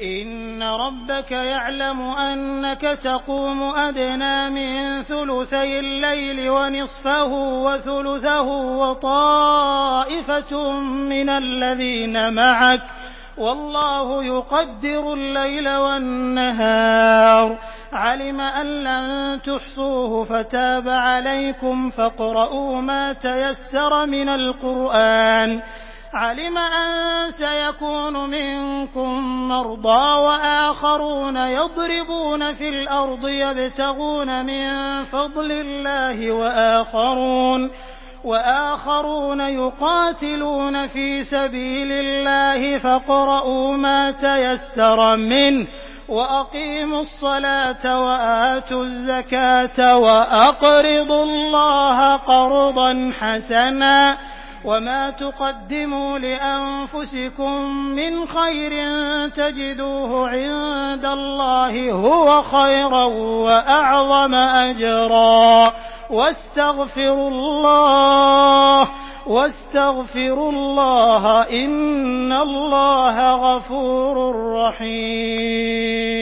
إن ربك يعلم أنك تقوم أدنى من ثلثي الليل ونصفه وثلثه وطائفة من الذين معك والله يقدر الليل والنهار علم أن لن تحصوه فتاب عليكم فاقرؤوا ما تيسر من القرآن علم أن سيكون منكم مرضى وآخرون يضربون في الأرض يبتغون من فضل الله وآخرون يقاتلون في سبيل الله فاقرؤوا ما تيسر منه وأقيموا الصلاة وآتوا الزكاة وأقرضوا الله قرضا حسنا وما تقدموا لأنفسكم من خير تجدوه عند الله هو خيرا وأعظم أجرا واستغفروا الله إن الله غفور رحيم.